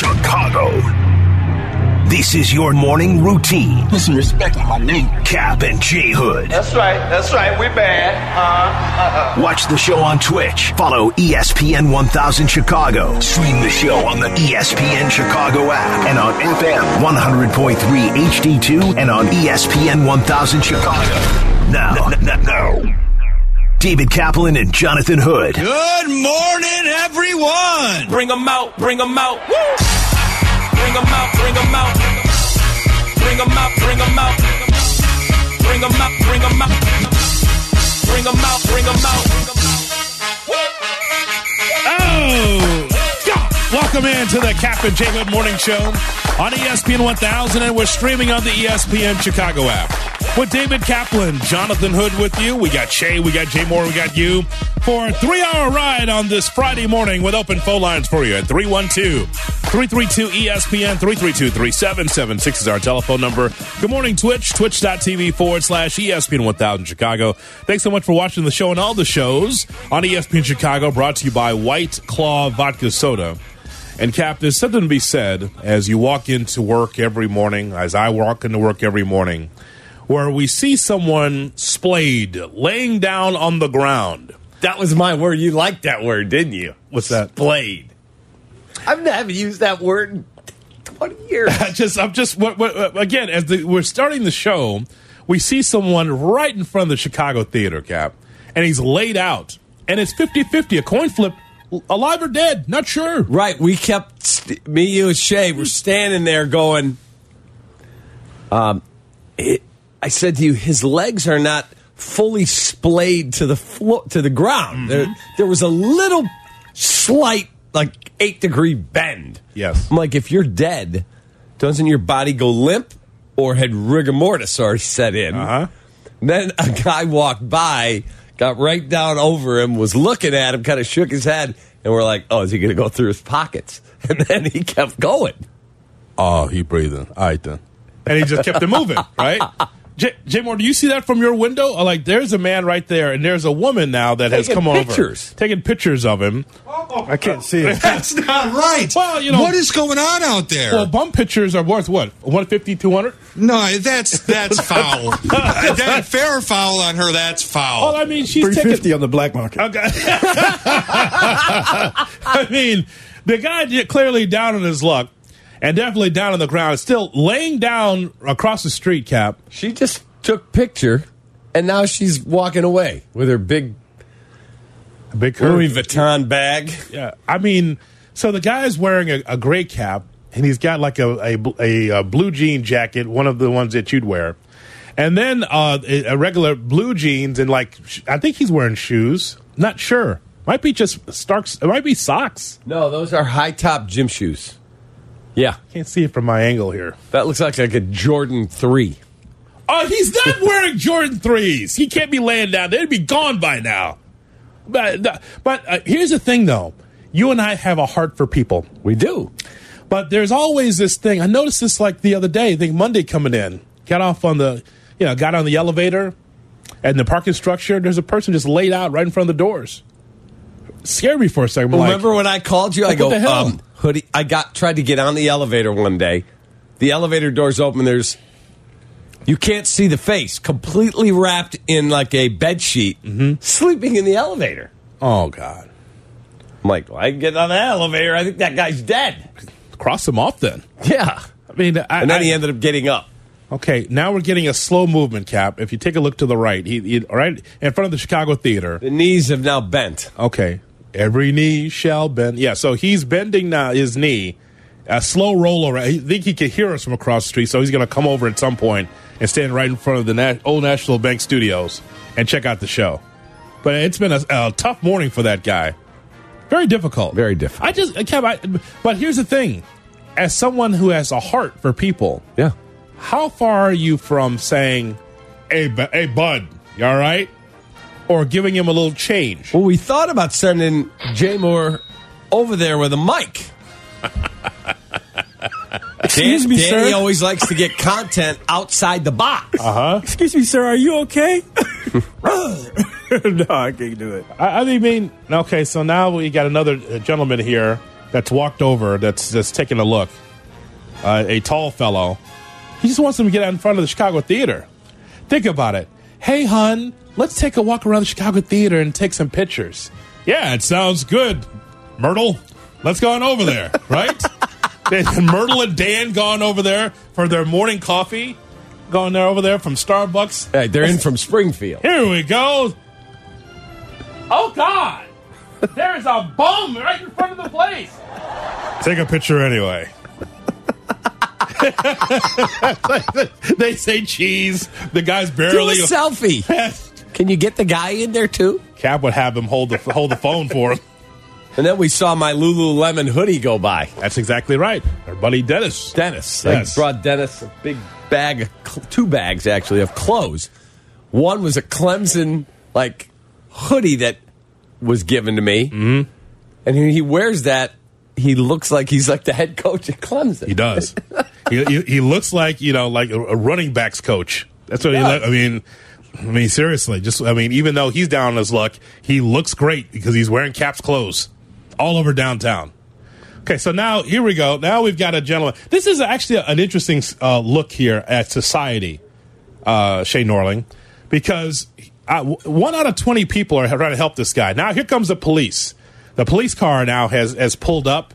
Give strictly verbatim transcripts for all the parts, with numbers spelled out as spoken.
Chicago. This is your morning routine. Put some respect on my name. Cap and J Hood. That's right. That's right. We're bad. Uh, uh, Watch the show on Twitch. Follow E S P N one thousand Chicago. Stream the show on the E S P N Chicago app and on F M one hundred point three H D two and on E S P N one thousand Chicago. Now, now, David Kaplan and Jonathan Hood. Good morning, everyone. Bring them out. Bring them out. Woo! Bring them out. Bring them out. Bring them out. Bring them out. Bring them out. Bring them out. Bring them out. Bring them out. Oh, welcome in to the Cap and J Hood Morning Show on E S P N one thousand, and we're streaming on the E S P N Chicago app. With David Kaplan, Jonathan Hood with you. We got Shay, we got Jay Moore, we got you for a three-hour ride on this Friday morning with open phone lines for you at three one two, three three two, E S P N, three three two, three seven seven six is our telephone number. Good morning, Twitch, twitch.tv forward slash ESPN one thousand Chicago. Thanks so much for watching the show and all the shows on E S P N Chicago, brought to you by White Claw Vodka Soda. And, Cap, there's something to be said as you walk into work every morning, as I walk into work every morning, where we see someone splayed, laying down on the ground. That was my word. You liked that word, didn't you? What's that? Splayed. I haven't used that word in twenty years. I just, I'm just, what, what, again, as the, we're starting the show, we see someone right in front of the Chicago Theater, Cap, and he's laid out. And it's fifty-fifty, a coin flip, alive or dead, not sure. Right. We kept, me, you, and Shay were standing there going, um, it, I said to you, his legs are not fully splayed to the flo- to the ground. Mm-hmm. There, there was a little slight, like, eight-degree bend. Yes. I'm like, if you're dead, doesn't your body go limp? Or had rigor mortis already set in? Uh-huh. Then a guy walked by, got right down over him, was looking at him, kind of shook his head, and we're like, oh, is he going to go through his pockets? And then he kept going. Oh, he breathing. All right, then. And he just kept it moving, right? J- Jay Moore, do you see that from your window? Like, there's a man right there, and there's a woman now that taking has come pictures. over. Taking pictures of him. I can't see it. That's not right. Well, you know. What is going on out there? Well, bum pictures are worth what? one fifty, two hundred? No, that's that's foul. uh, that fair or foul on her, that's foul. Well, I mean, she's three fifty taking... on the black market. Okay. I mean, the guy clearly down on his luck and definitely down on the ground, still laying down across the street, Cap. She just took picture, and now she's walking away with her big big Louis Vuitton bag. Yeah, I mean, so the guy's wearing a, a gray cap, and he's got like a, a, a, a blue jean jacket, one of the ones that you'd wear. And then uh, a, a regular blue jeans, and like, I think he's wearing shoes. Not sure. Might be just Starks. It might be socks. No, those are high-top gym shoes. Yeah. Can't see it from my angle here. That looks like, like a Jordan three. Oh, he's not wearing Jordan threes. He can't be laying down. They'd be gone by now. But, but uh, here's the thing, though. You and I have a heart for people. We do. But there's always this thing. I noticed this like the other day. I think Monday coming in. Got off on the, you know, got on the elevator. And the parking structure, there's a person just laid out right in front of the doors. Scared me for a second. Well, like, remember when I called you? like, I go, what the hell? um, hoodie. I got tried to get on the elevator one day. The elevator doors open. There's you can't see the face. Completely wrapped in like a bed sheet, mm-hmm. sleeping in the elevator. Oh God! I'm like, well, I can get on the elevator. I think that guy's dead. Cross him off then. Yeah. I mean, I, and then I, he ended up getting up. Okay, now we're getting a slow movement, Cap. If you take a look to the right, he, he right in front of the Chicago Theater. The knees have now bent. Okay. Every knee shall bend. Yeah, so he's bending now his knee. A slow roll over. I think he can hear us from across the street, so he's going to come over at some point and stand right in front of the Na- Old National Bank Studios and check out the show. But it's been a, a tough morning for that guy. Very difficult. Very difficult. I just, Cap, I, but here's the thing. As someone who has a heart for people, yeah, how far are you from saying, hey, bu- hey bud, you all right? Or giving him a little change? Well, we thought about sending Jay Moore over there with a mic. Excuse Dan, me, Danny sir. always likes to get content outside the box. Uh-huh. Excuse me, sir. Are you okay? No, I can't do it. I, I mean, okay, so now we got another uh, gentleman here that's walked over, that's just taking a look. Uh, a tall fellow. He just wants him to get out in front of the Chicago Theater. Think about it. Hey, hon, let's take a walk around the Chicago Theater and take some pictures. Yeah, it sounds good. Myrtle, let's go on over there, right? Myrtle and Dan gone over there for their morning coffee. Going there over there from Starbucks. Hey, they're in from Springfield. Here we go. Oh, God. There's a bum right in front of the place. Take a picture anyway. They say cheese. The guy's barely. Do a selfie. Can you get the guy in there, too? Cap would have him hold the hold the phone for him. And then we saw my Lululemon hoodie go by. That's exactly right. Our buddy Dennis. Dennis. Yes. I brought Dennis a big bag, of, two bags actually, of clothes. One was a Clemson like hoodie that was given to me. Mm-hmm. And he wears that. He looks like he's like the head coach at Clemson. He does. he, he he looks like, you know, like a, a running backs coach. That's what he looks. I mean, I mean seriously, just I mean, even though he's down on his luck, he looks great because he's wearing Cap's clothes all over downtown. Okay, so now here we go. Now we've got a gentleman. This is actually an interesting uh, look here at society, uh, Shay Norling, because I, one out of twenty people are trying to help this guy. Now here comes the police. The police car now has, has pulled up,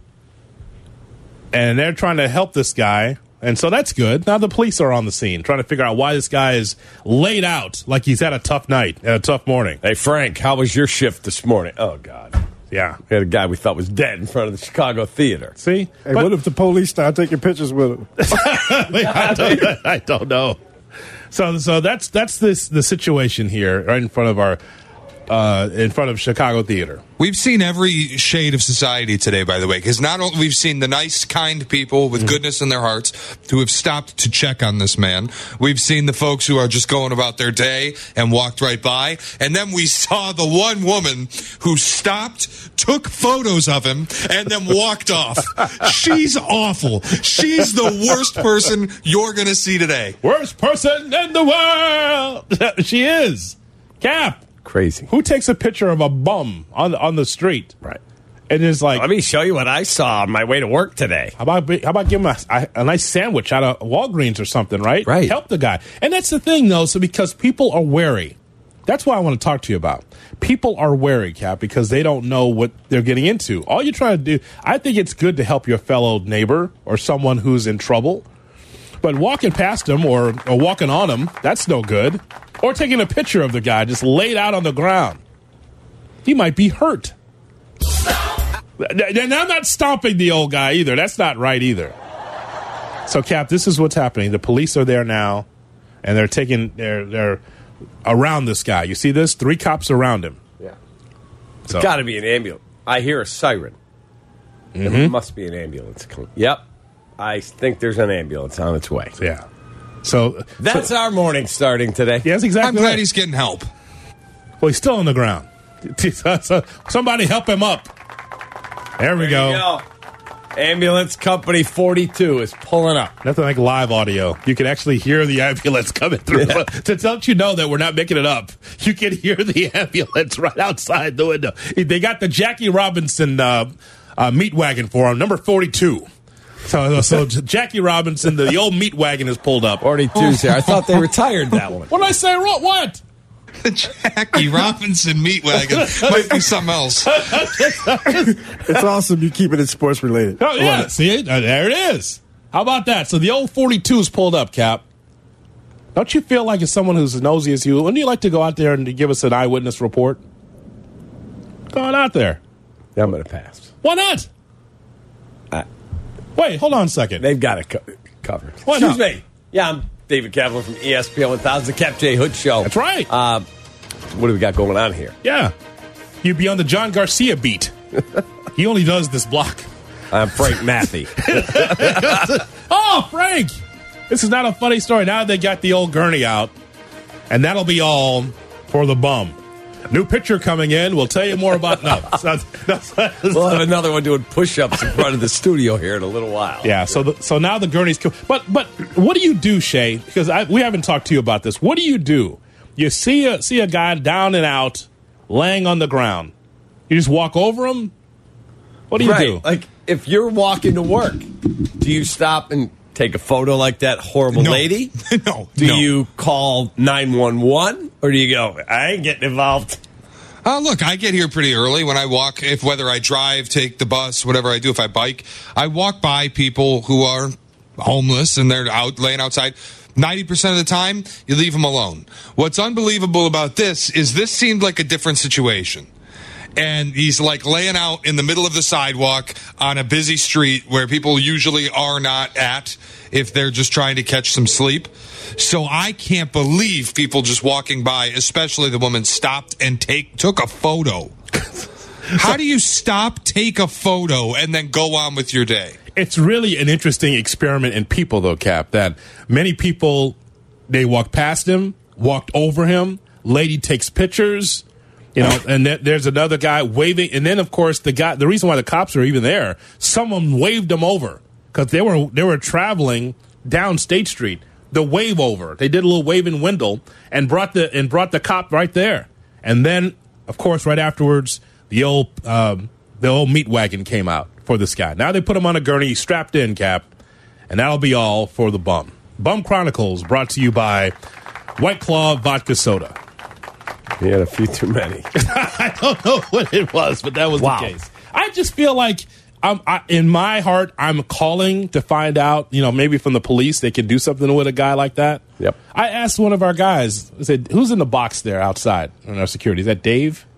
and they're trying to help this guy. And so that's good. Now the police are on the scene, trying to figure out why this guy is laid out like he's had a tough night, and a tough morning. Hey, Frank, how was your shift this morning? Oh, God. Yeah. We had a guy we thought was dead in front of the Chicago Theater. See? Hey, But- what if the police start taking pictures with him? I, don't, I don't know. So so that's that's this the situation here right in front of our uh, in front of Chicago Theater. We've seen every shade of society today, by the way, because not only we've seen the nice, kind people with mm-hmm. goodness in their hearts who have stopped to check on this man. We've seen the folks who are just going about their day and walked right by. And then we saw the one woman who stopped, took photos of him, and then walked off. She's awful. She's the worst person you're going to see today. Worst person in the world. She is. Cap. Crazy. Who takes a picture of a bum on the, on the street? Right. And is like, let me show you what I saw on my way to work today. How about how about give him a, a, a nice sandwich out of Walgreens or something, right? Right. Help the guy. And that's the thing, though, so because people are wary. That's what I want to talk to you about. People are wary, Cap, because they don't know what they're getting into. All you're trying to do, I think it's good to help your fellow neighbor or someone who's in trouble. But walking past them or, or walking on them, that's no good. Or taking a picture of the guy just laid out on the ground. He might be hurt. And I'm not stomping the old guy either. That's not right either. So, Cap, this is what's happening. The police are there now, and they're taking, they're, they're around this guy. You see this? Three cops around him. Yeah. So. It's got to be an ambulance. I hear a siren. Mm-hmm. It must be an ambulance. Yep. I think there's an ambulance on its way. Yeah. So that's so, our morning starting today. Yes, exactly. I'm glad right. he's getting help. Well, he's still on the ground. Somebody help him up. There we there go. You go. Ambulance Company forty-two is pulling up. Nothing like live audio. You can actually hear the ambulance coming through. Yeah. To let you know that we're not making it up, you can hear the ambulance right outside the window. They got the Jackie Robinson uh, uh, meat wagon for him, number forty-two. So, so Jackie Robinson, the, the old meat wagon is pulled up. forty-two's there. I thought they retired that one. What did I say? What? What? The Jackie Robinson meat wagon might be something else. It's awesome you keep it in sports related. Oh, yeah. See, there it is. How about that? So the old forty-two is pulled up, Cap. Don't you feel like as someone who's as nosy as you, wouldn't you like to go out there and give us an eyewitness report? Go on out there. Yeah, I'm going to pass. Why not? Uh, Wait, hold on a second. They've got it co- covered. Why Excuse not? me. Yeah, I'm David Kaplan from E S P N one thousand, the Cap J. Hood Show. That's right. Uh, what do we got going on here? Yeah. You'd be on the John Garcia beat. He only does this block. I'm Frank Matthey. Oh, Frank! This is not a funny story. Now they got the old gurney out, and that'll be all for the bum. New picture coming in. We'll tell you more about no. That's, that's, that's, We'll have another one doing push-ups in front of the studio here in a little while. Yeah. So the, so now the gurney's co- but but what do you do, Shay? Because I, we haven't talked to you about this. What do you do? You see a see a guy down and out, laying on the ground. You just walk over him. What do you right. do? Like, if you're walking to work, do you stop and take a photo like that horrible No. lady? no. Do no. you call nine one one? Or do you go, I ain't getting involved? Uh, look, I get here pretty early when I walk, if whether I drive, take the bus, whatever I do, if I bike, I walk by people who are homeless and they're out laying outside. ninety percent of the time, you leave them alone. What's unbelievable about this is this seemed like a different situation. And he's like laying out in the middle of the sidewalk on a busy street where people usually are not at if they're just trying to catch some sleep. So I can't believe people just walking by, especially the woman, stopped and take took a photo. How do you stop, take a photo, and then go on with your day? It's really an interesting experiment in people, though, Cap, that many people, they walk past him, walked over him, lady takes pictures, you know, and th- there's another guy waving. And then, of course, the guy, the reason why the cops are even there, someone waved them over because they were, they were traveling down State Street. The wave over. They did a little wave in Wendell and brought the, and brought the cop right there. And then, of course, right afterwards, the old, um, the old meat wagon came out for this guy. Now they put him on a gurney, strapped in, Cap, and that'll be all for the bum. Bum Chronicles brought to you by White Claw Vodka Soda. He had a few too many. I don't know what it was, but that was Wow. the case. I just feel like I'm, I, in my heart, I'm calling to find out, you know, maybe from the police they can do something with a guy like that. Yep. I asked one of our guys, I said, who's in the box there outside in our security? Is that Dave?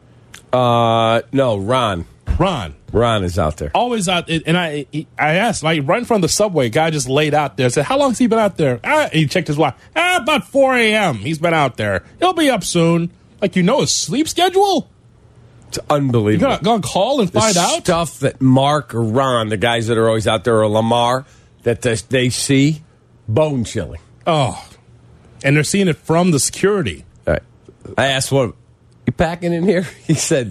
Uh, no, Ron. Ron. Ron is out there. Always out, and I I asked, like, right in front of the subway, guy just laid out there. Said, how long's he been out there? Ah, he checked his watch. Ah, about four a.m. He's been out there. He'll be up soon. Like, you know his sleep schedule? It's You unbelievable. gonna, gonna call and The find out? stuff that Mark or Ron, the guys that are always out there, or Lamar, that they, they see, bone chilling. Oh, and they're seeing it from the security. All right. I asked one, you packing in here? He said,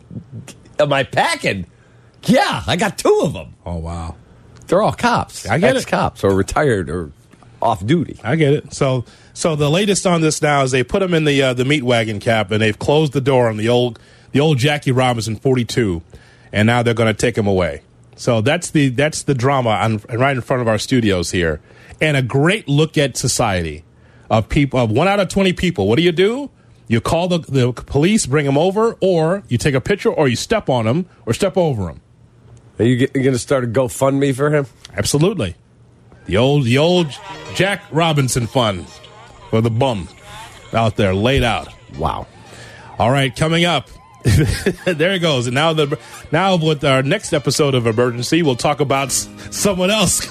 am I packing? Yeah, I got two of them. Oh, wow. They're all cops. I get it. Ex-cops or retired or off duty. I get it. So, so the latest on this now is they put him in the uh, the meat wagon, Cap, and they've closed the door on the old the old Jackie Robinson forty-two, and now they're going to take him away. So that's the that's the drama on, right in front of our studios here, and a great look at society of people. Of one out of twenty people, what do you do? You call the the police, bring them over, or you take a picture, or you step on them, or step over them. Are you, you going to start a GoFundMe for him? Absolutely. The old the old Jack Robinson fund for the bum out there laid out. Wow. All right, coming up. There it goes. And now the now with our next episode of Emergency, we'll talk about s- someone else.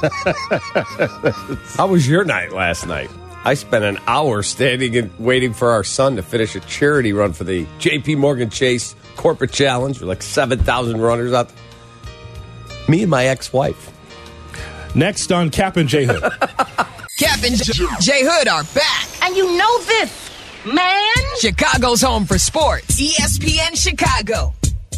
How was your night last night? I spent an hour standing and waiting for our son to finish a charity run for the J P Morgan Chase Corporate Challenge. With like seven thousand runners out there. Me and my ex-wife. Next on Cap and J Hood. Cap and J-, J Hood are back. And you know this, man. Chicago's home for sports. E S P N Chicago.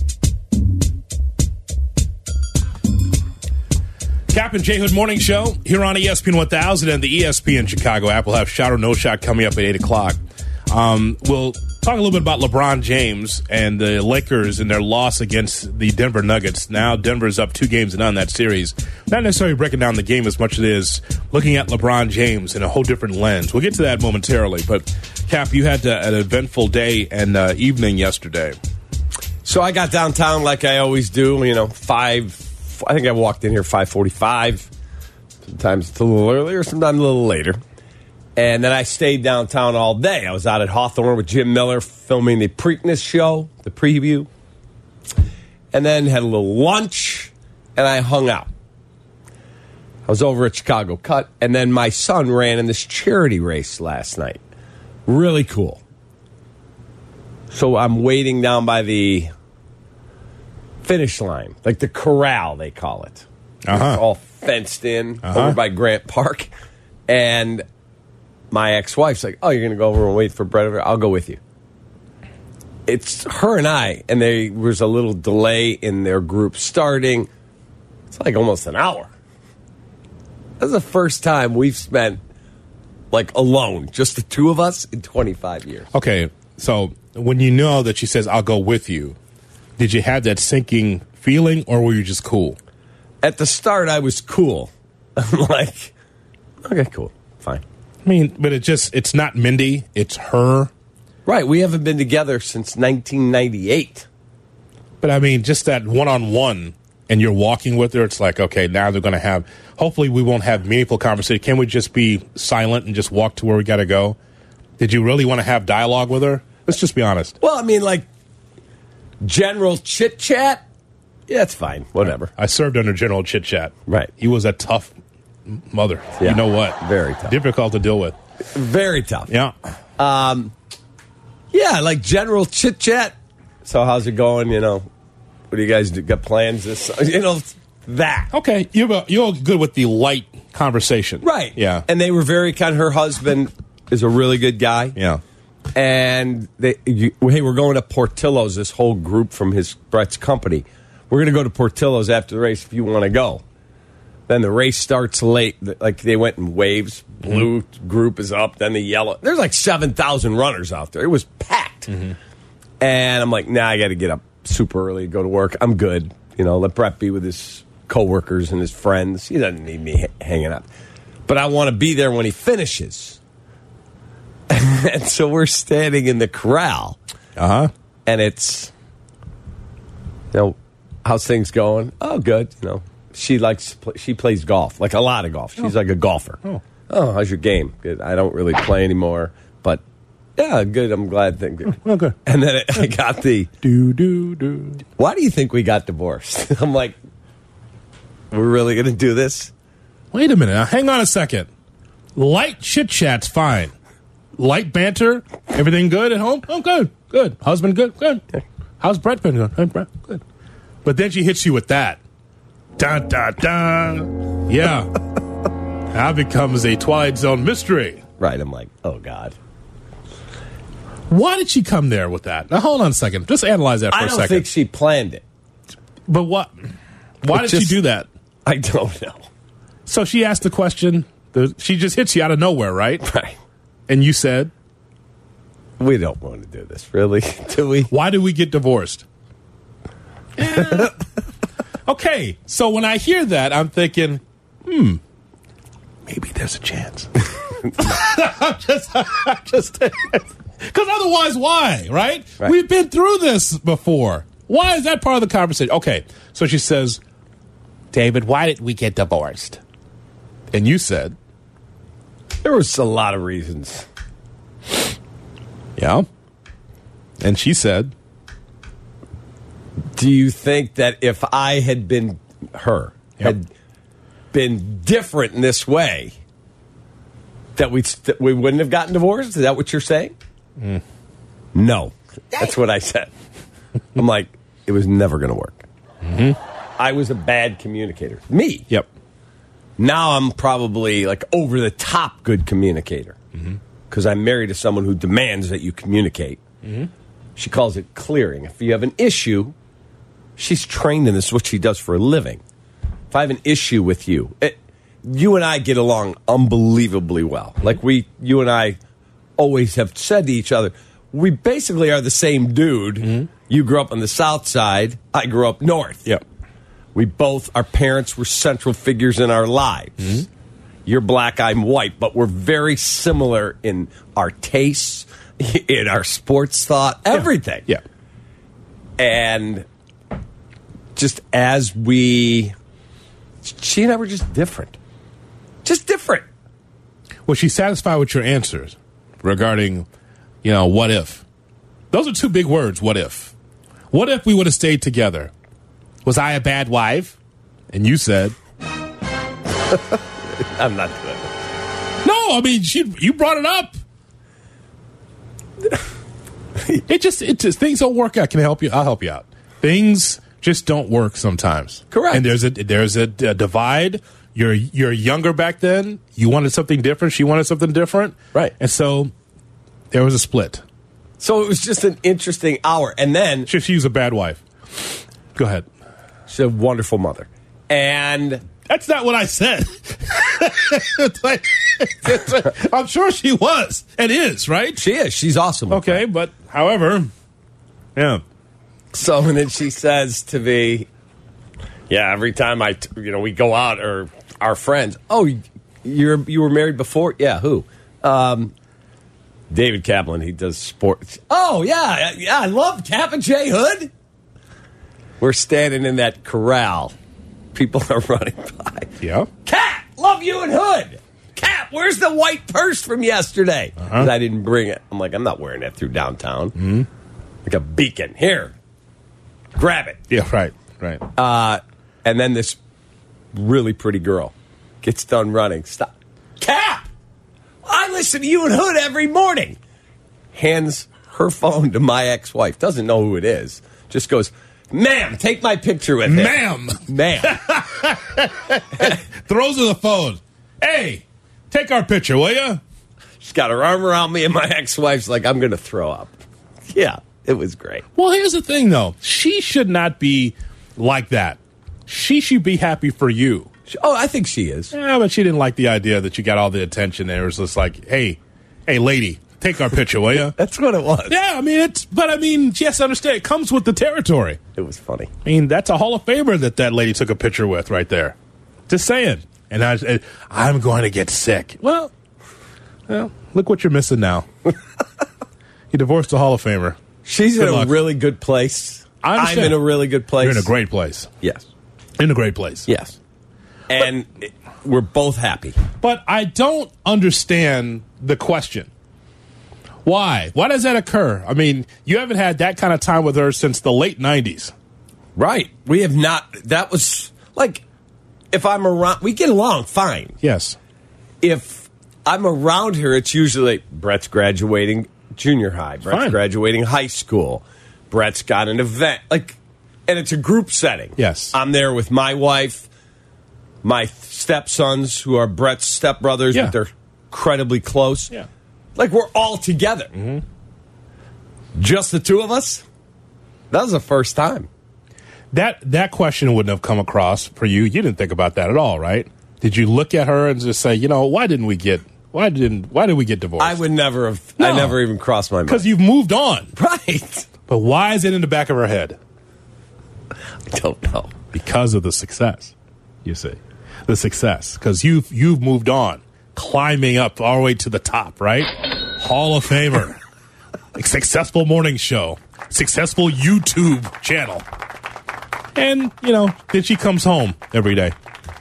Cap and J Hood Morning Show here on E S P N one thousand and the E S P N Chicago app. We'll have Shot or No Shot coming up at eight o'clock. Um, we'll talk a little bit about LeBron James and the Lakers and their loss against the Denver Nuggets. Now Denver's up two games and on that series. Not necessarily breaking down the game as much as it is looking at LeBron James in a whole different lens. We'll get to that momentarily. But, Cap, you had uh, an eventful day and uh, evening yesterday. So I got downtown like I always do, you know, five, I think I walked in here five forty-five. Sometimes it's a little earlier, sometimes a little later. And then I stayed downtown all day. I was out at Hawthorne with Jim Miller filming the Preakness show, the preview. And then had a little lunch, and I hung out. I was over at Chicago Cut, and then my son ran in this charity race last night. Really cool. So I'm waiting down by the finish line, like the corral, they call it. Uh-huh. It's all fenced in Uh-huh. over by Grant Park. And my ex-wife's like, oh, you're going to go over and wait for Brett? I'll go with you. It's her and I, and there was a little delay in their group starting. It's like almost an hour. That's the first time we've spent, like, alone, just the two of us, in twenty-five years. Okay, so when you know that she says, I'll go with you, did you have that sinking feeling, or were you just cool? At the start, I was cool. I'm like, okay, cool, fine. I mean, but it just, it's not Mindy, it's her. Right, we haven't been together since nineteen ninety-eight. But I mean, just that one-on-one, and you're walking with her, it's like, okay, now they're going to have, hopefully we won't have meaningful conversation. Can we just be silent and just walk to where we got to go? Did you really want to have dialogue with her? Let's just be honest. Well, I mean, like, general chit-chat? Yeah, it's fine, whatever. I served under General Chit-Chat. Right. He was a tough mother. Yeah. You know what? Very tough. Difficult to deal with. Very tough. Yeah. Um, yeah, like general chit chat. So how's it going? You know, what do you guys do? Got plans? This, you know, that. Okay, you're you're good with the light conversation, right? Yeah. And they were very kind. Her husband is a really good guy. Yeah. And they, you, hey, we're going to Portillo's. This whole group from his Brett's company. We're going to go to Portillo's after the race if you want to go. Then the race starts late. Like they went in waves. Blue mm-hmm. group is up. Then the yellow. There's like seven thousand runners out there. It was packed. Mm-hmm. And I'm like, nah, I got to get up super early, go to work. I'm good. You know, let Brett be with his coworkers and his friends. He doesn't need me h- hanging out. But I want to be there when he finishes. And so we're standing in the corral. Uh-huh. And it's, you know, how's things going? Oh, good. You know, she likes, she plays golf, like a lot of golf. She's oh. like a golfer. Oh. oh, how's your game? Good. I don't really play anymore, but yeah, good. I'm glad. That good. Oh, okay. And then it, I got the do do do. Why do you think we got divorced? I'm like, we're really going to do this? Wait a minute. Now, hang on a second. Light chit chat's fine. Light banter. Everything good at home? Oh, good. Good. Husband good? Good. How's Brett been going? Hey, Brett, good. But then she hits you with that. Dun, dun, dun. Yeah. Now becomes a Twilight Zone mystery. Right. I'm like, oh, God. Why did she come there with that? Now, hold on a second. Just analyze that for I a don't second. think she planned it. But what? Why It did just- she do that? I don't know. So she asked the question. The, she just hits you out of nowhere, right? Right. And you said, We don't want to do this, really, do we? why did we get divorced? Yeah. Okay, so when I hear that, I'm thinking, hmm, maybe there's a chance. I'm just, I'm just, because otherwise, why, right? Right. We've been through this before. Why is that part of the conversation? Okay, so she says, David, why did we get divorced? And you said, There was a lot of reasons. yeah. And she said, Do you think that if I had been her, Yep. had been different in this way, that we that we wouldn't have gotten divorced? Is that what you're saying? Mm. No, that's what I said. I'm like, it was never going to work. Mm-hmm. I was a bad communicator. Me. yep. Now I'm probably like over the top good communicator because I'm married to someone who demands that you communicate. Mm-hmm. She calls it clearing. If you have an issue, she's trained in this, is what she does for a living. If I have an issue with you, it, you and I get along unbelievably well. Like we, you and I always have said to each other, we basically are the same dude. Mm-hmm. You grew up on the south side. I grew up north. Yep. We both, our parents were central figures in our lives. Mm-hmm. You're black, I'm white, but we're very similar in our tastes, in our sports thought, everything. Yeah. And just as we, she and I were just different. Just different. Was she satisfied with your answers regarding, you know, what if? Those are two big words, what if. What if we would have stayed together? Was I a bad wife? And you said, I'm not doing it. no, I mean, she, you brought it up. It just, it just, things don't work out. Can I help you? I'll help you out. Things just don't work sometimes. Correct. And there's a, there's a, a divide. You're, you're younger back then. You wanted something different. She wanted something different. Right. And so there was a split. So it was just an interesting hour. And then She, she was a bad wife. Go ahead. she's a wonderful mother. And That's not what I said. It's like- it's like- I'm sure she was and is, right? she is. She's awesome. Okay, but however, yeah. So and then she says to me, Yeah, every time I, t- you know, we go out or our friends. Oh, you're you were married before? Yeah, who? Um, David Kaplan. He does sports. Oh yeah, yeah. I love Cap and J Hood. We're standing in that corral. People are running by. Yeah. Cap, love you and Hood. Cap, where's the white purse from yesterday? Because uh-huh. I didn't bring it. I'm like, I'm not wearing that through downtown. Mm-hmm. Like a beacon. Here, grab it. Yeah, right, right. Uh, and then this really pretty girl gets done running. Stop. Cap! I listen to you and Hood every morning. Hands her phone to my ex-wife. Doesn't know who it is. Just goes, ma'am, take my picture with him. Ma'am. Ma'am. Throws her the phone. Hey, take our picture, will you? She's got her arm around me, and my ex-wife's like, I'm going to throw up. Yeah, it was great. Well, here's the thing, though. She should not be like that. She should be happy for you. Oh, I think she is. Yeah, but she didn't like the idea that you got all the attention there. It was just like, hey, hey, lady, take our picture, will you? That's what it was. Yeah, I mean, it's, but I mean, yes, understand. It comes with the territory. It was funny. I mean, that's a Hall of Famer that that lady took a picture with right there. Just saying. And I, I'm going to get sick. Well, well, look what you're missing now. You divorced a Hall of Famer. She's Good in luck. a really good place. I I'm understand. in a really good place. You're in a great place. Yes. In a great place. Yes. And but, we're both happy. But I don't understand the question. Why? Why does that occur? I mean, you haven't had that kind of time with her since the late nineties. Right. We have not. That was like, if I'm around, we get along fine. Yes. If I'm around her, it's usually Brett's graduating junior high. Brett's Fine. graduating high school. Brett's got an event. Like, and it's a group setting. Yes. I'm there with my wife, my stepsons, who are Brett's stepbrothers, Yeah. but they're incredibly close. Yeah. Like, we're all together. Mm-hmm. Just the two of us? That was the first time. That that question wouldn't have come across for you. You didn't think about that at all, right? Did you look at her and just say, you know, why didn't we get why didn't why did we get divorced? I would never have. No. I never even crossed my mind. Because you've moved on. Right. But why is it in the back of her head? I don't know. Because of the success, you see. The success. Because you've, you've moved on. Climbing up all the way to the top, right? Hall of Famer. A successful morning show. Successful YouTube channel. And, you know, then she comes home every day.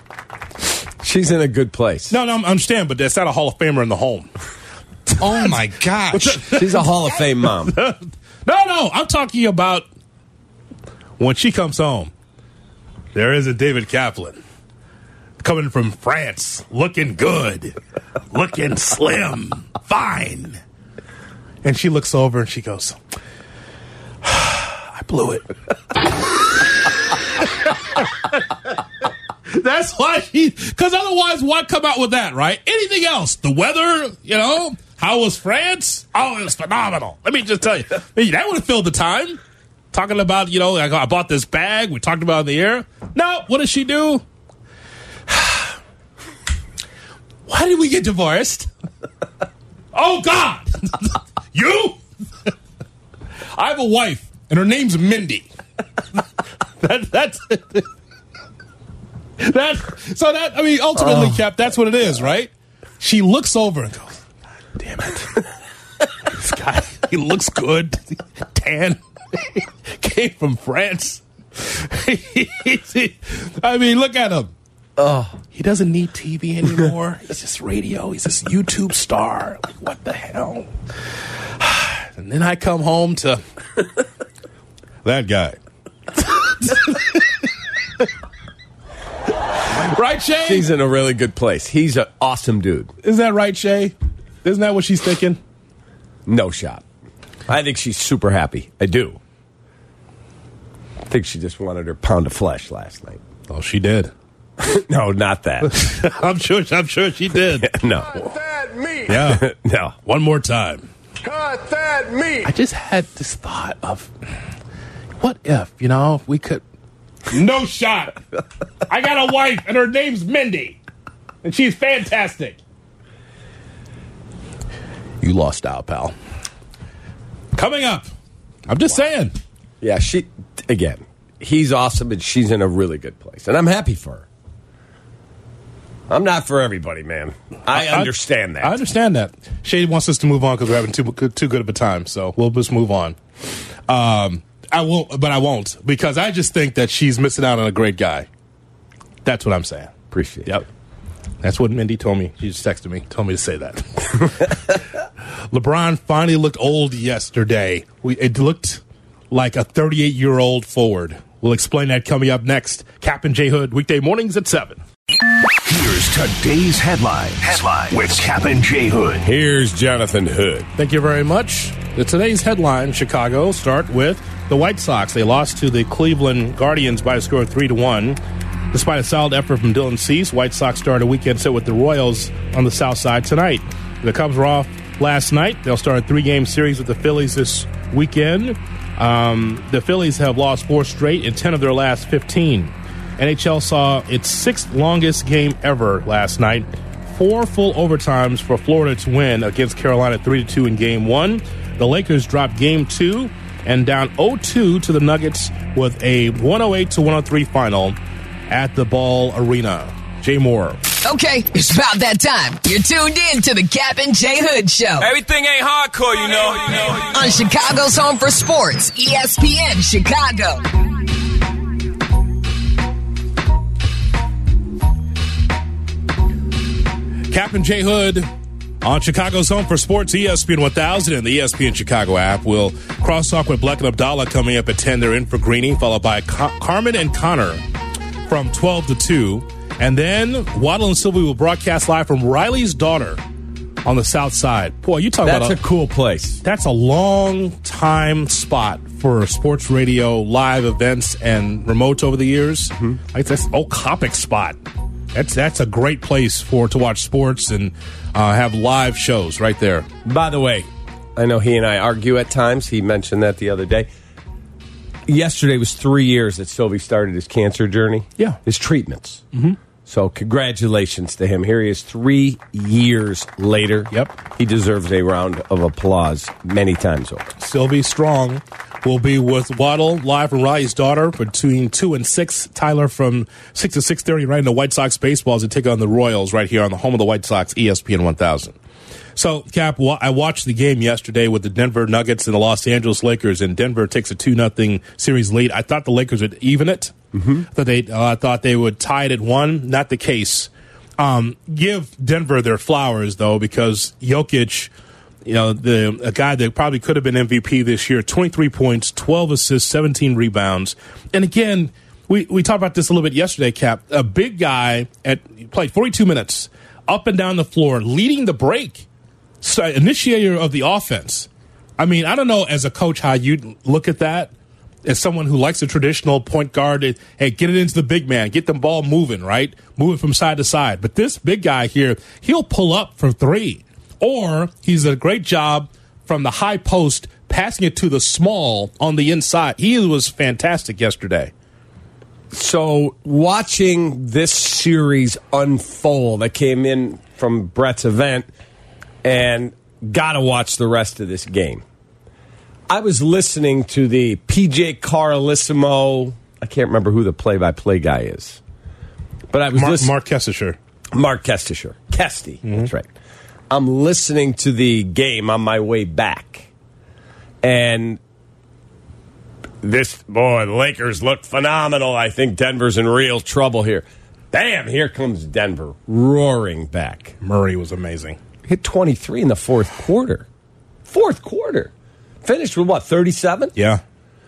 She's in a good place. No, no, I understand, but that's not a Hall of Famer in the home. Oh, my gosh. She's a Hall of Fame mom. No, no, I'm talking about when she comes home. There is a David Kaplan coming from France, looking good, looking slim, fine. And she looks over and she goes, I blew it. That's why she, because otherwise, why come out with that, right? Anything else? The weather, you know? How was France? Oh, it was phenomenal. Let me just tell you. Hey, that would have filled the time. Talking about, you know, I, I bought this bag. We talked about it in the air. No, what does she do? Why did we get divorced? Oh, God. You? I have a wife, and her name's Mindy. that, that's that. So that, I mean, ultimately, oh. Cap, that's what it is, right? She looks over and goes, damn it. This guy, he looks good. Tan. Came from France. I mean, look at him. Oh. He doesn't need T V anymore. He's just radio. He's this YouTube star. Like, what the hell? And then I come home to that guy. Right, Shay? She's in a really good place. He's an awesome dude. Isn't that right, Shay? Isn't that what she's thinking? No shot. I think she's super happy. I do. I think she just wanted her pound of flesh last night. Oh, she did. No, not that. I'm sure. I'm sure she did. No. Cut that meat. Yeah. No. One more time. Cut that meat. I just had this thought of, what if, you know, if we could. No shot. I got a wife, and her name's Mindy, and she's fantastic. You lost out, pal. Coming up. I'm just saying. Yeah, she, again, he's awesome, and she's in a really good place. And I'm happy for her. I'm not for everybody, man. I, I understand that. I understand that. Shady wants us to move on because we're having too too good of a time, so we'll just move on. Um, I won't, but I won't because I just think that she's missing out on a great guy. That's what I'm saying. Appreciate it. Yep. That's what Mindy told me. She just texted me, told me to say that. LeBron finally looked old yesterday. We, it looked like a thirty-eight-year-old forward. We'll explain that coming up next. Cap and J Hood, weekday mornings at seven. Here's today's headlines. Headline with Cap and J Hood. Here's Jonathan Hood. Thank you very much. The today's headline, Chicago, start with the White Sox. They lost to the Cleveland Guardians by a score of three to one. Despite a solid effort from Dylan Cease, White Sox started a weekend set with the Royals on the south side tonight. The Cubs were off last night. They'll start a three-game series with the Phillies this weekend. Um, the Phillies have lost four straight in ten of their last fifteen. N H L saw its sixth longest game ever last night. Four full overtimes for Florida to win against Carolina three to two in game one. The Lakers dropped game two and down oh two to the Nuggets with a one oh eight to one oh three final at the Ball Arena. Jay Moore. Okay, it's about that time. You're tuned in to the Cap and J Hood Show. Everything ain't hardcore, you know. You know. On Chicago's home for sports, E S P N Chicago. Cap and J Hood on Chicago's home for sports, E S P N one thousand and the E S P N Chicago app. We'll crosstalk with Black and Abdallah coming up at ten. They're in for Greeny, followed by Car- Carmen and Connor from twelve to two. And then Waddle and Sylvie will broadcast live from Riley's daughter on the south side. Boy, you talk that's about a, a cool place. That's a long time spot for sports radio, live events, and remotes over the years. Mm-hmm. Like that's old Copic spot. That's that's a great place for to watch sports and uh, have live shows right there. By the way, I know he and I argue at times. He mentioned that the other day. Yesterday was three years that Sylvie started his cancer journey. Yeah. His treatments. Mm-hmm. So congratulations to him. Here he is three years later. Yep. He deserves a round of applause many times over. Sylvie Strong will be with Waddle live from Riley's daughter between two and six. Tyler from six to six thirty right in the White Sox baseballs to take on the Royals right here on the home of the White Sox, E S P N one thousand. So, Cap, I watched the game yesterday with the Denver Nuggets and the Los Angeles Lakers, and Denver takes a two nothing series lead. I thought the Lakers would even it. Mm-hmm. I thought they, uh, I thought they would tie it at one. Not the case. Um, give Denver their flowers, though, because Jokic, you know, the a guy that probably could have been M V P this year, twenty-three points, twelve assists, seventeen rebounds. And again, we, we talked about this a little bit yesterday, Cap. A big guy at played forty-two minutes, up and down the floor, leading the break. So, initiator of the offense. I mean, I don't know as a coach how you look at that as someone who likes a traditional point guard. Hey, get it into the big man, get the ball moving, right? Move it from side to side. But this big guy here, he'll pull up for three, or he's a great job from the high post, passing it to the small on the inside. He was fantastic yesterday. So watching this series unfold, I came in from Brett's event and got to watch the rest of this game. I was listening to the P J Carlissimo. I can't remember who the play-by-play guy is. But I was Mark, listening. Mark Kestisher. Mark Kestisher. Kesty. Mm-hmm. That's right. I'm listening to the game on my way back. And this, boy, the Lakers look phenomenal. I think Denver's in real trouble here. Bam, here comes Denver roaring back. Murray was amazing. Hit twenty-three in the fourth quarter. Fourth quarter. Finished with what, thirty-seven? Yeah.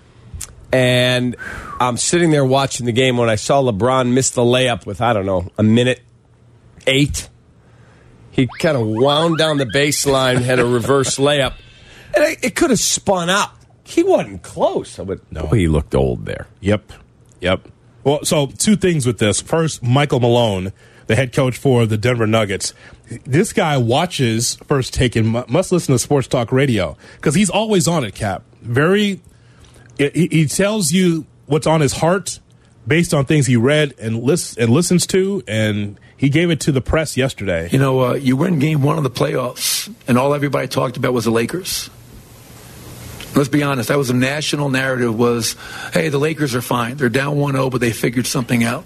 And I'm sitting there watching the game when I saw LeBron miss the layup with, I don't know, a minute eight. He kind of wound down the baseline, had a reverse layup. And it, it could have spun out. He wasn't close. But no, he looked old there. Yep. Yep. Well, so two things with this. First, Michael Malone, the head coach for the Denver Nuggets. This guy watches First Take and must listen to Sports Talk Radio because he's always on it, Cap. Very, he, he tells you what's on his heart based on things he read and, list, and listens to, and he gave it to the press yesterday. You know, uh, you win game one of the playoffs, and all everybody talked about was the Lakers. Let's be honest. That was a national narrative was, hey, the Lakers are fine. They're down one oh, but they figured something out.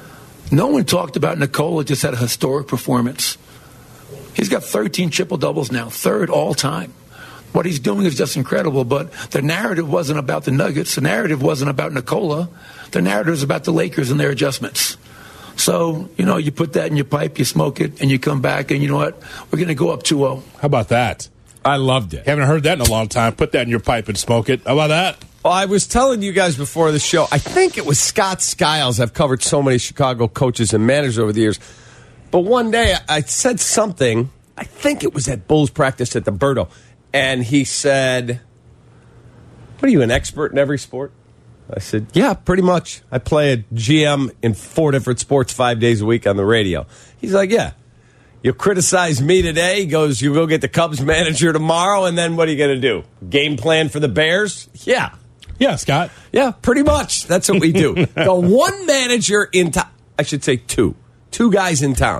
No one talked about Nikola just had a historic performance. He's got thirteen triple-doubles now, third all-time. What he's doing is just incredible, but the narrative wasn't about the Nuggets. The narrative wasn't about Nikola. The narrative is about the Lakers and their adjustments. So, you know, you put that in your pipe, you smoke it, and you come back, and you know what? We're going to go up two oh. How about that? I loved it. Haven't heard that in a long time. Put that in your pipe and smoke it. How about that? Well, I was telling you guys before the show, I think it was Scott Skiles. I've covered so many Chicago coaches and managers over the years. But one day I said something, I think it was at Bulls practice at the Berto, and he said, what are you, an expert in every sport? I said, yeah, pretty much. I play a G M in four different sports five days a week on the radio. He's like, yeah. You criticize me today. He goes, you go get the Cubs manager tomorrow, and then what are you going to do? Game plan for the Bears? Yeah. Yeah, Scott. Yeah, pretty much. That's what we do. The one manager in town, I should say two. Two guys in town.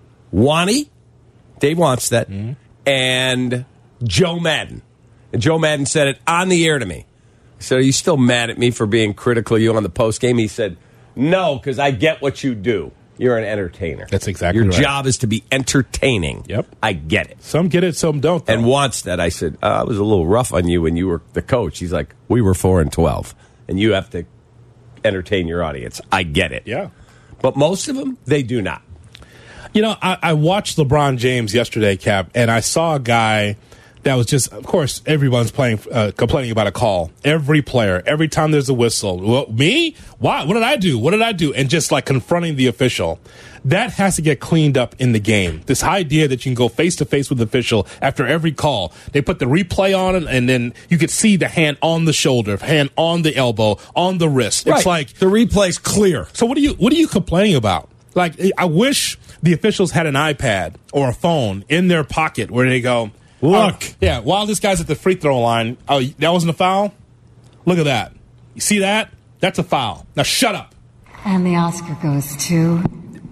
Wani, Dave Wannstedt, mm-hmm. and Joe Madden. And Joe Madden said it on the air to me. I said, are you still mad at me for being critical of you on the postgame? He said, no, because I get what you do. You're an entertainer. That's exactly Your right. Your job is to be entertaining. Yep. I get it. Some get it, some don't, though. And Wannstedt, I said, uh, I was a little rough on you when you were the coach. He's like, we were four and twelve, and you have to entertain your audience. I get it. Yeah. But most of them, they do not. You know, I, I watched LeBron James yesterday, Cap, and I saw a guy that was just, of course, everyone's playing, uh, complaining about a call. Every player, every time there's a whistle. Well, me? Why? What did I do? What did I do? And just like confronting the official. That has to get cleaned up in the game. This idea that you can go face to face with the official after every call. They put the replay on it, and then you could see the hand on the shoulder, hand on the elbow, on the wrist. It's right. like the replay's clear. So what are you? What are you complaining about? Like, I wish the officials had an iPad or a phone in their pocket where they go, look, oh, yeah, while this guy's at the free throw line, oh, that wasn't a foul? Look at that. You see that? That's a foul. Now shut up. And the Oscar goes to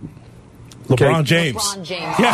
LeBron James. LeBron James. Yeah.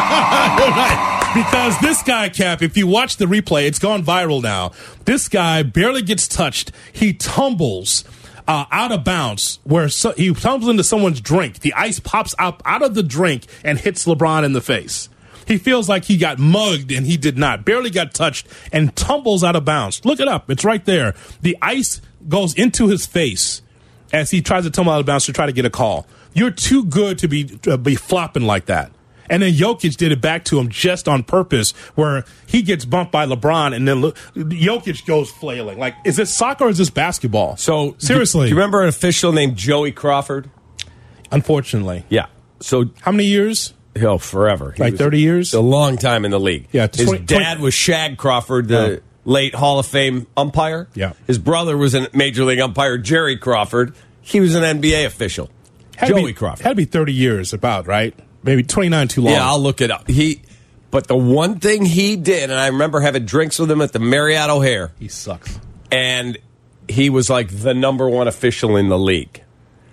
Right. Because this guy, Cap, if you watch the replay, it's gone viral now. This guy barely gets touched. He tumbles uh, out of bounds where so, he tumbles into someone's drink. The ice pops up out of the drink and hits LeBron in the face. He feels like he got mugged, and he did not. Barely got touched and tumbles out of bounds. Look it up. It's right there. The ice goes into his face as he tries to tumble out of bounds to try to get a call. You're too good to be uh, be flopping like that. And then Jokic did it back to him just on purpose, where he gets bumped by LeBron, and then Le- Jokic goes flailing. Like, is this soccer or is this basketball? So seriously, do you remember an official named Joey Crawford? Unfortunately, yeah. So how many years? Oh, forever. He like thirty years? A long time in the league. Yeah. His twenty, dad twenty was was Shag Crawford, the yeah. late Hall of Fame umpire. Yeah. His brother was a Major League umpire, Jerry Crawford. He was an N B A official. Had Joey be, Crawford. Had to be thirty years, about, right? Maybe twenty-nine too long. Yeah, I'll look it up. He, But the one thing he did, and I remember having drinks with him at the Marriott O'Hare. He sucks. And he was like the number one official in the league.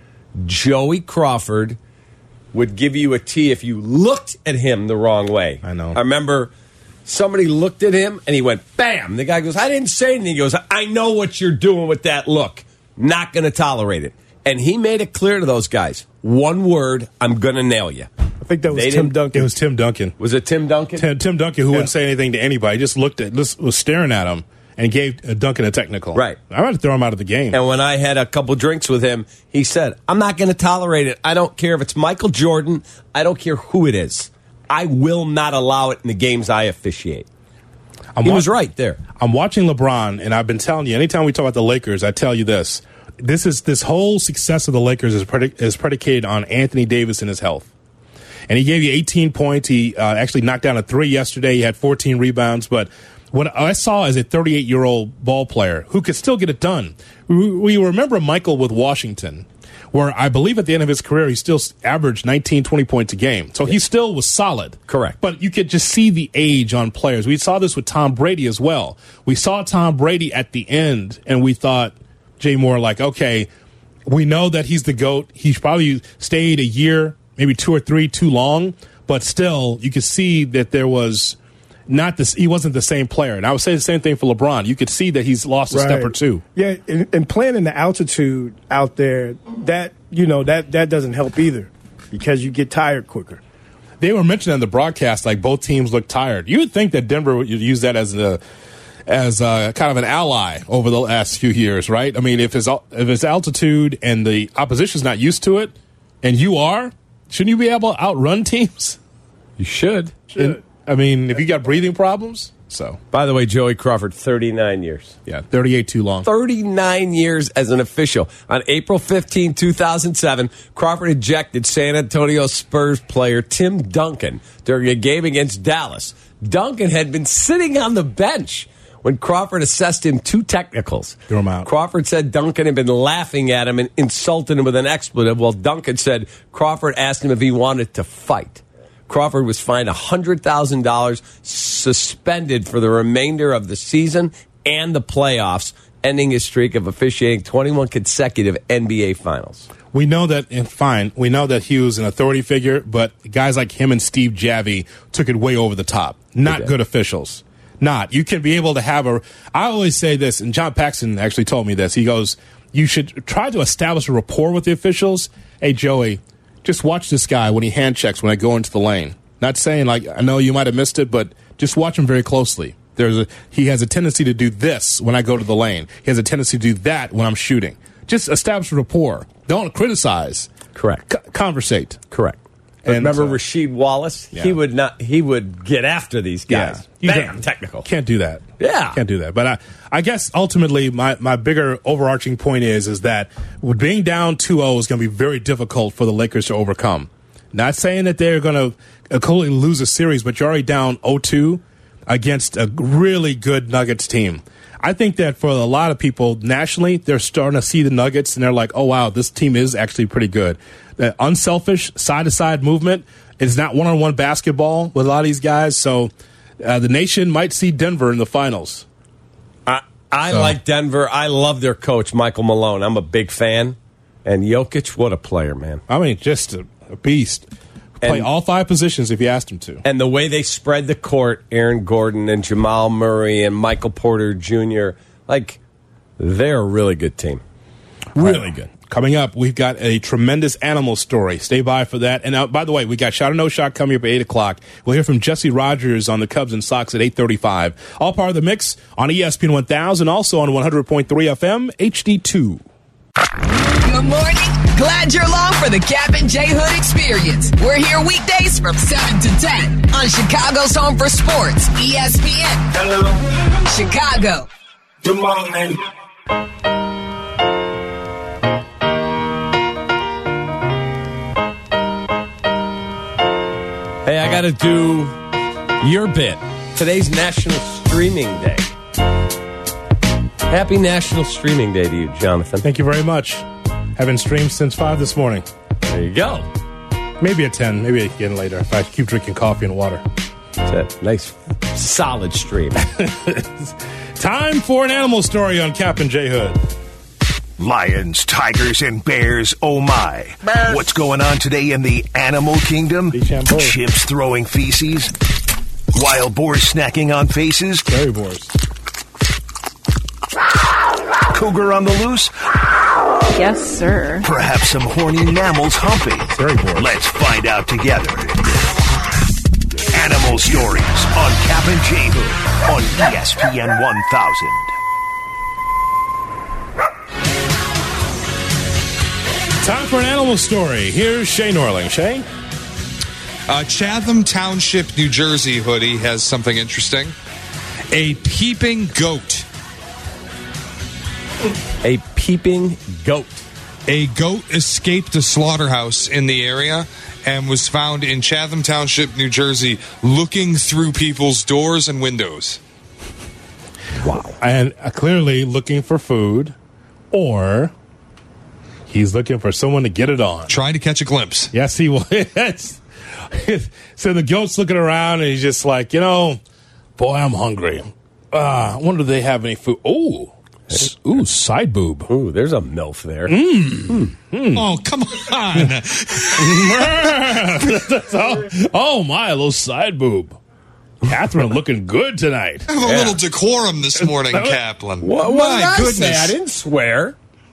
Joey Crawford would give you a T if you looked at him the wrong way. I know. I remember somebody looked at him, and he went, bam. The guy goes, I didn't say anything. He goes, I know what you're doing with that look. Not going to tolerate it. And he made it clear to those guys, one word, I'm going to nail you. I think that was They Tim didn't- Duncan. It was Tim Duncan. Was it Tim Duncan? Tim, Tim Duncan, who wouldn't say anything to anybody, just looked at, just was staring at him and gave uh, Duncan a technical. Right. I'm going to throw him out of the game. And when I had a couple drinks with him, he said, I'm not going to tolerate it. I don't care if it's Michael Jordan. I don't care who it is. I will not allow it in the games I officiate. I'm he wa- was right there. I'm watching LeBron, and I've been telling you, anytime we talk about the Lakers, I tell you this. This is this whole success of the Lakers is, predic- is predicated on Anthony Davis and his health. And he gave you eighteen points. He uh, actually knocked down a three yesterday. He had fourteen rebounds. But what I saw is a thirty-eight-year-old ball player who could still get it done. We, we remember Michael with Washington, where I believe at the end of his career, he still averaged nineteen, twenty points a game. So he still was solid. Correct. But you could just see the age on players. We saw this with Tom Brady as well. We saw Tom Brady at the end, and we thought, Jay Moore, like, okay, we know that he's the GOAT. He's probably stayed a year, maybe two or three too long, but still, you could see that there was not this. He wasn't the same player. And I would say the same thing for LeBron. You could see that he's lost a Right. step or two. Yeah, and, and playing in the altitude out there, that you know that that doesn't help either because you get tired quicker. They were mentioning in the broadcast like both teams look tired. You would think that Denver would use that as a as a, kind of an ally over the last few years, right? I mean, if it's if it's altitude and the opposition's not used to it, and you are, shouldn't you be able to outrun teams? You should. And, I mean, if you got breathing problems, so. By the way, Joey Crawford, thirty-nine years. Yeah, thirty-eight too long. thirty-nine years as an official. On April fifteenth, two thousand seven, Crawford ejected San Antonio Spurs player Tim Duncan during a game against Dallas. Duncan had been sitting on the bench when Crawford assessed him two technicals. Threw him out. Crawford said Duncan had been laughing at him and insulted him with an expletive, while Duncan said Crawford asked him if he wanted to fight. Crawford was fined one hundred thousand dollars, suspended for the remainder of the season and the playoffs, ending his streak of officiating twenty-one consecutive N B A finals. We know that, and fine, we know that he was an authority figure, but guys like him and Steve Javie took it way over the top. Not good officials. Not. You can be able to have a... I always say this, and John Paxson actually told me this. He goes, you should try to establish a rapport with the officials. Hey, Joey, just watch this guy when he hand checks when I go into the lane. Not saying, like, I know you might have missed it, but just watch him very closely. There's a He has a tendency to do this when I go to the lane. He has a tendency to do that when I'm shooting. Just establish a rapport. Don't criticize. Correct. C- conversate. Correct. And remember uh, Rasheed Wallace? Yeah. He would not. He would get after these guys. You Bam, don't- technical. Can't do that. Yeah. Can't do that. But I, I guess ultimately my, my bigger overarching point is is that with being down two oh is going to be very difficult for the Lakers to overcome. Not saying that they're going to completely lose a series, but you're already down oh two against a really good Nuggets team. I think that for a lot of people nationally, they're starting to see the Nuggets and they're like, oh, wow, this team is actually pretty good. The unselfish side-to-side movement is not one-on-one basketball with a lot of these guys. So uh, the nation might see Denver in the finals. I, I So- like Denver. I love their coach, Michael Malone. I'm a big fan. And Jokic, what a player, man. I mean, just a, a beast. Play And- all five positions if you asked him to. And the way they spread the court, Aaron Gordon and Jamal Murray and Michael Porter Junior, like, they're a really good team. Really good. Coming up, we've got a tremendous animal story. Stay by for that. And uh, by the way, we got Shot or No Shot coming up at eight o'clock. We'll hear from Jesse Rogers on the Cubs and Sox at eight thirty-five. All part of the mix on E S P N one thousand, also on one hundred point three F M, H D two. Good morning. Glad you're along for the Cap and J Hood experience. We're here weekdays from seven to ten on Chicago's Home for Sports, E S P N. Hello. Chicago. Good morning. Hey, I got to do your bit. Today's National Streaming Day. Happy National Streaming Day to you, Jonathan. Thank you very much. Haven't streamed since five this morning. There you go. Maybe at ten, maybe again later if I keep drinking coffee and water. That's a nice, solid stream. Time for an animal story on Cap and J Hood. Lions, tigers, and bears, oh my. What's going on today in the animal kingdom? DeChambeau. Chimps throwing feces? Wild boars snacking on faces? Prairie boars. Cougar on the loose? Yes, sir. Perhaps some horny mammals humping? Prairie boars. Let's find out together. Animal Stories on Cap and J Hood on E S P N one thousand. Time for an animal story. Here's Shay Norling. Shay? Uh, Chatham Township, New Jersey hoodie has something interesting. A peeping goat. A peeping goat. A goat escaped a slaughterhouse in the area and was found in Chatham Township, New Jersey, looking through people's doors and windows. Wow. And uh, clearly looking for food, or he's looking for someone to get it on. Trying to catch a glimpse. Yes, he was. So the goat's looking around, and he's just like, you know, boy, I'm hungry. Uh, I wonder if they have any food. Ooh. S- Ooh, side boob. Ooh, there's a MILF there. Mm. Mm. Oh, come on. oh, oh, my, a little side boob. Catherine looking good tonight. Have a Yeah. little decorum this morning, Kaplan. What, what My did I goodness. say? I didn't swear.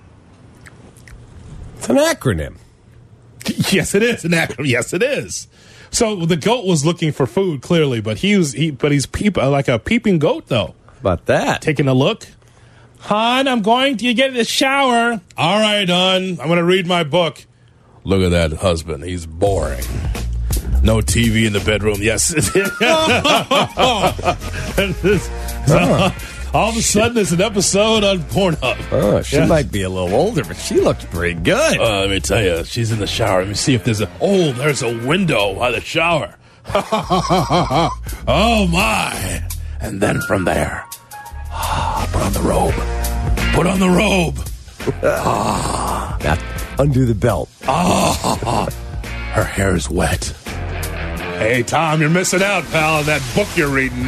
It's an acronym. Yes, it is an acronym. Yes, it is. So the goat was looking for food, clearly, but he was he, but he's peep, uh, like a peeping goat, though. How about that? Taking a look. Hon, I'm going to get in the shower. All right, hon. I'm going to read my book. Look at that husband. He's boring. No T V in the bedroom. Yes. So, all of a sudden, it's an episode on Pornhub. Oh, she Yeah. might be a little older, but she looks pretty good. Uh, let me tell you, she's in the shower. Let me see if there's a. Oh, there's a window by the shower. Oh, my. And then from there, put on the robe. Put on the robe. Now, undo the belt. Oh, her hair is wet. Hey, Tom, you're missing out, pal, on that book you're reading.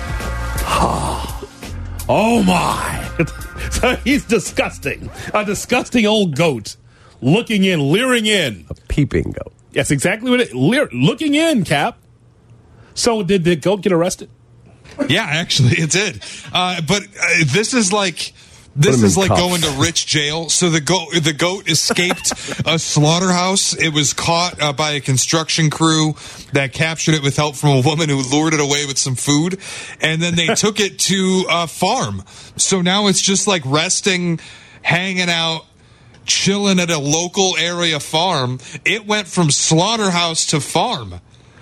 Oh, my. So he's disgusting. A disgusting old goat. Looking in, leering in. A peeping goat. That's exactly what it leer, looking in, Cap. So did the goat get arrested? Yeah, actually, it did. Uh, but uh, this is like this him is in like cuffs. going to rich jail. So the goat the goat escaped a slaughterhouse. It was caught uh, by a construction crew that captured it with help from a woman who lured it away with some food, and then they took it to a farm. So now it's just like resting, hanging out, chilling at a local area farm. It went from slaughterhouse to farm.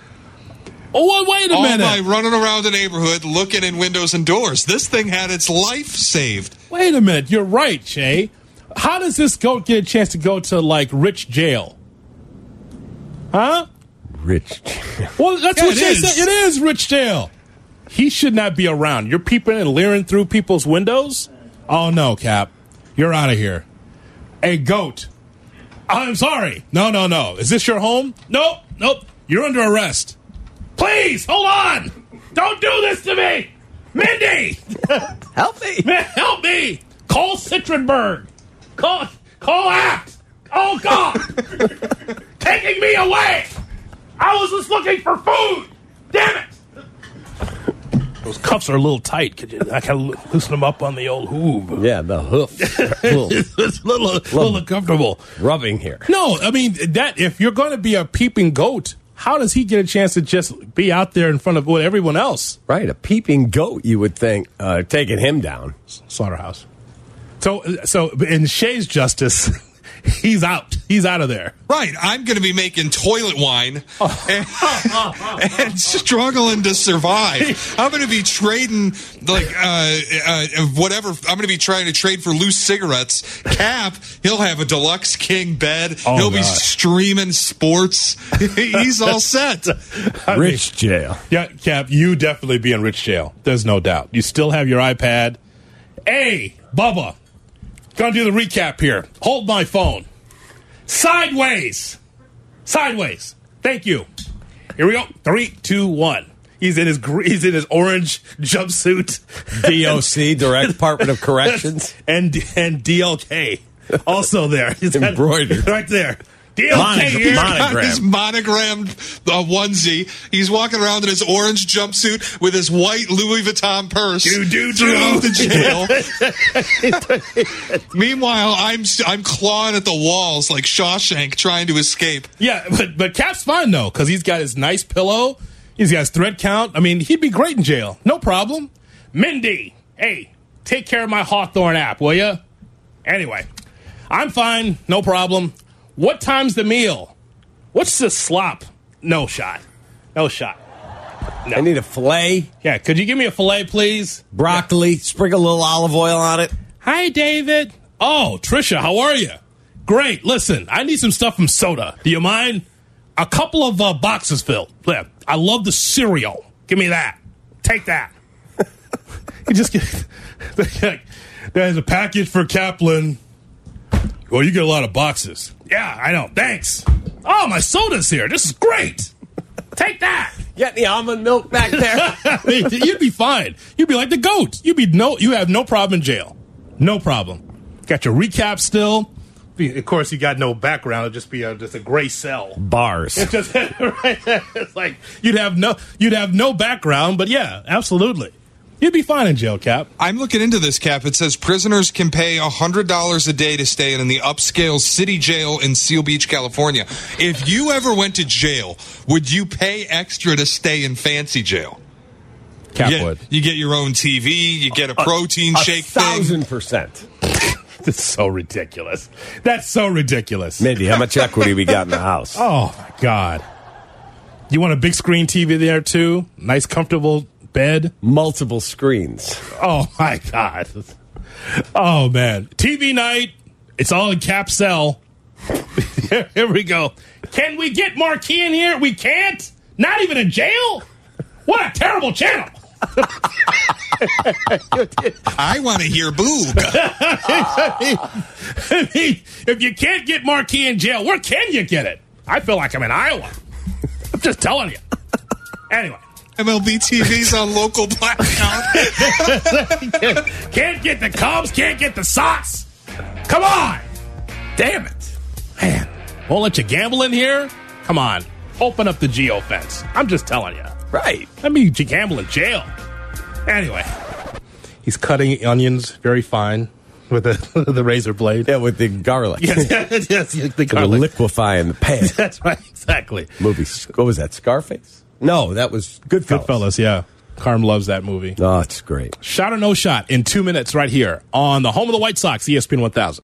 Oh, wait a All minute. by running around the neighborhood, looking in windows and doors. This thing had its life saved. Wait a minute. You're right, Shay. How does this goat get a chance to go to, like, rich jail? Huh? Rich. Well, that's Yeah, what it Shay is. said. It is rich jail. He should not be around. You're peeping and leering through people's windows? Oh, no, Cap. You're out of here. Hey, goat. I'm sorry. No, no, no. Is this your home? Nope. Nope. You're under arrest. Please, hold on. Don't do this to me. Mindy. Help me. Man, help me. Call Citronberg. Call, call Act. Oh, God. Taking me away. I was just looking for food. Damn it. Those cuffs are a little tight. Could you? I can loosen them up on the old hoof. Yeah, the hoof. little, It's a little, little uncomfortable. rubbing here. No, I mean that. If you're going to be a peeping goat, how does he get a chance to just be out there in front of what everyone else? Right, a peeping goat, you would think, uh, taking him down. Slaughterhouse. So, so in Shay's justice, he's out. He's out of there. Right, I'm going to be making toilet wine and, and struggling to survive. I'm going to be trading like uh, uh, whatever. I'm going to be trying to trade for loose cigarettes. Cap, he'll have a deluxe king bed. Oh, he'll be God. streaming sports. He's all set. I mean, Rich jail. yeah, Cap, you definitely be in rich jail. There's no doubt. You still have your iPad. Hey, Bubba, gonna do the recap here. Hold my phone. Sideways. Sideways. Thank you. Here we go. Three, two, one. He's in his gr- he's in his orange jumpsuit. D O C, Direct Department of Corrections. and and D L K also there. He's got- Embroidered. right there. D L K Monogram- here. monogram. His monogrammed uh, onesie. He's walking around in his orange jumpsuit with his white Louis Vuitton purse Do, do, do. throughout the jail. Meanwhile, I'm I'm clawing at the walls like Shawshank trying to escape. Yeah, but but Cap's fine though because he's got his nice pillow. He's got his thread count. I mean, he'd be great in jail. No problem. Mindy, hey, take care of my Hawthorne app, will you? Anyway, I'm fine. No problem. What time's the meal? What's the slop? No shot. No shot. No. I need a filet, Yeah, could you give me a filet, please? broccoli, sprinkle a little olive oil on it. Hi, David. Oh, Trisha, how are you? Great. Listen, I need some stuff from Soda. Do you mind? A couple of uh, boxes filled. Yeah, I love the cereal. Give me that. Take that. You just get. There's a package for Kaplan. Well, you get a lot of boxes. Yeah, I know. Thanks. Oh, my soda's here. This is great. Take that. Get the almond milk back there. You'd be fine. You'd be like the goat. You'd be no. You have no problem in jail. No problem. Got your recap still. Of course, you got no background. It'd just be a, just a gray cell. Bars. It's just right, it's like you'd have no you'd have no background, but yeah, absolutely. You'd be fine in jail, Cap. I'm looking into this, Cap. It says prisoners can pay one hundred dollars a day to stay in the upscale city jail in Seal Beach, California. If you ever went to jail, would you pay extra to stay in fancy jail? Cap you get, would. You get your own T V. You get a protein a, shake a thousand thing. percent. That's so ridiculous. That's so ridiculous. Mindy, how much equity we got in the house? Oh, my God. You want a big screen T V there, too? Nice, comfortable bed? Multiple screens. Oh, my God. Oh, man. T V night. It's all in Cap Cell. Here, here we go. Can we get Marquee in here? We can't? Not even in jail? What a terrible channel. I want to hear Boog. I mean, if you can't get Marquee in jail, where can you get it? I feel like I'm in Iowa. I'm just telling you. Anyway. M L B T V's on local blackout. Can't get the Cubs, can't get the Sox. Come on. Damn it. Man, won't let you gamble in here? Come on. Open up the geo fence. I'm just telling you. Right. I mean, you gamble in jail. Anyway. He's cutting onions very fine with the, the razor blade. Yeah, with the garlic. Yes, yes, yes, the They're garlic. liquefying the pan. That's right, exactly. Movie. What was that, Scarface? No, that was Goodfellas. Goodfellas, yeah. Carm loves that movie. Oh, it's great. Shot or no shot in two minutes right here on the home of the White Sox, E S P N one thousand.